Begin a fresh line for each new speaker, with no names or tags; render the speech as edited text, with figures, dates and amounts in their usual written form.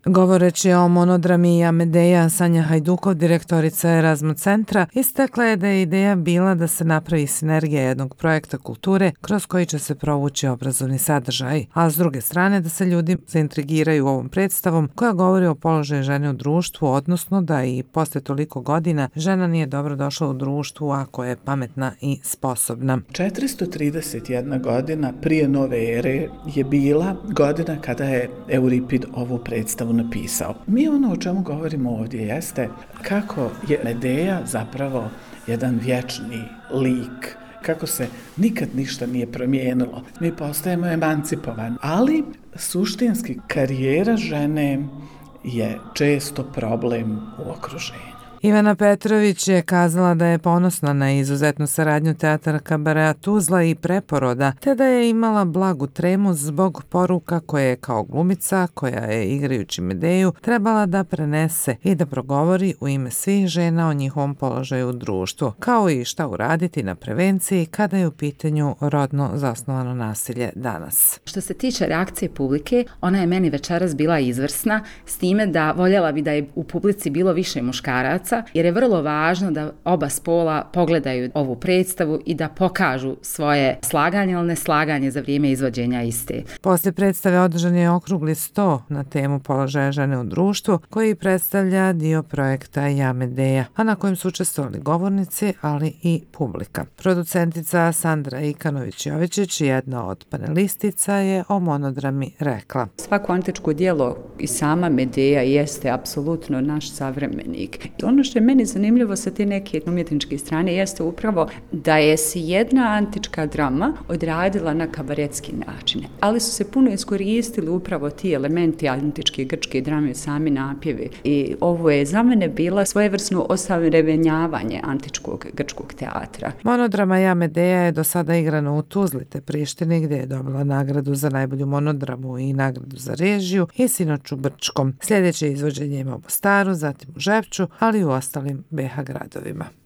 Govoreći o monodrami Amedeja, Sanja Hajdukov, direktorica Erasmus centra, istakla je da je ideja bila da se napravi sinergija jednog projekta kulture kroz koji će se provući obrazovni sadržaj, a s druge strane da se ljudi zaintrigiraju ovom predstavom koja govori o položaju žene u društvu, odnosno da i posle toliko godina žena nije dobro došla u društvu ako je pametna i sposobna.
431 godina prije nove ere je bila godina kada je Euripid ovu predstavu napisao. Mi ono o čemu govorimo ovdje jeste kako je Medeja zapravo jedan vječni lik, kako se nikad ništa nije promijenilo. Mi postajemo emancipovani, ali suštinski karijera žene je često problem u okruženju.
Ivana Petrović je kazala da je ponosna na izuzetnu saradnju teatara Kabarea Tuzla i Preporoda, te da je imala blagu tremu zbog poruka koje je kao glumica, koja je igrajući Medeju, trebala da prenese i da progovori u ime svih žena o njihovom položaju u društvu, kao i šta uraditi na prevenciji kada je u pitanju rodno zasnovano nasilje danas.
Što se tiče reakcije publike, ona je meni večeras bila izvrsna, s time da voljela bi da je u publici bilo više muškaraca, jer je vrlo važno da oba spola pogledaju ovu predstavu i da pokažu svoje slaganje ili neslaganje za vrijeme izvođenja iste.
Poslije predstave održan je okrugli sto na temu položaja žene u društvu, koji predstavlja dio projekta Amedeja, a na kojem su učestvovali govornici, ali i publika. Producentica Sandra Ikanović-Jovičić, jedna od panelistica, je o monodrami rekla:
Svako antičko djelo i sama Medeja jeste apsolutno naš savremenik. Ono što je meni zanimljivo sa te neke umjetničke strane jeste upravo da je se jedna antička drama odradila na kabaretski način, ali su se puno iskoristili upravo ti elementi antičke grčke drame, sami napjevi. I ovo je za mene bila svojevrsno osavremenjavanje antičkog grčkog teatra.
Monodrama Amedeja je do sada igrana u Tuzli te Prištini, gdje je dobila nagradu za najbolju monodramu i nagradu za režiju, i sinoć u Brčkom. Sljedeće izvođenje ima u Mostaru, zatim u Žepču, ali i u ostalim BiH gradovima.